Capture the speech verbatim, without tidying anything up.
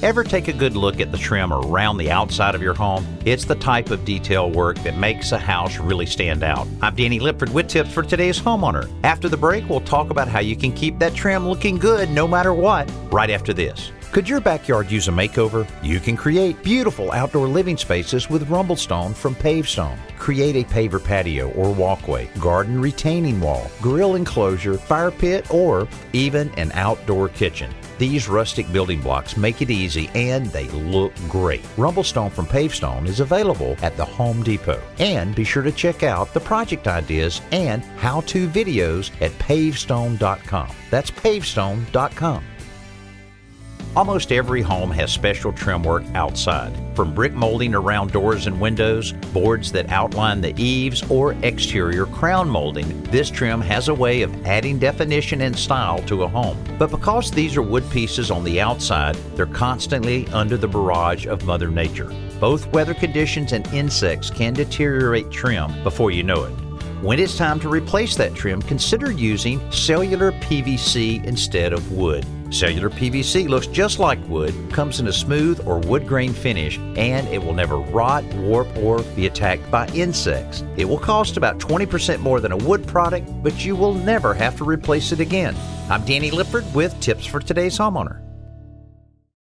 Ever take a good look at the trim around the outside of your home? It's the type of detail work that makes a house really stand out. I'm Danny Lipford with tips for today's homeowner. After the break, we'll talk about how you can keep that trim looking good no matter what, right after this. Could your backyard use a makeover? You can create beautiful outdoor living spaces with Rumblestone from Pavestone. Create a paver patio or walkway, garden retaining wall, grill enclosure, fire pit, or even an outdoor kitchen. These rustic building blocks make it easy and they look great. Rumblestone from Pavestone is available at the Home Depot. And be sure to check out the project ideas and how-to videos at pavestone dot com. That's pavestone dot com. Almost every home has special trim work outside, from brick molding around doors and windows, boards that outline the eaves, or exterior crown molding. This trim has a way of adding definition and style to a home. But because these are wood pieces on the outside, they're constantly under the barrage of Mother Nature. Both weather conditions and insects can deteriorate trim before you know it. When it's time to replace that trim, consider using cellular P V C instead of wood. Cellular P V C looks just like wood, comes in a smooth or wood grain finish, and it will never rot, warp, or be attacked by insects. It will cost about twenty percent more than a wood product, but you will never have to replace it again. I'm Danny Lipford with tips for today's homeowner.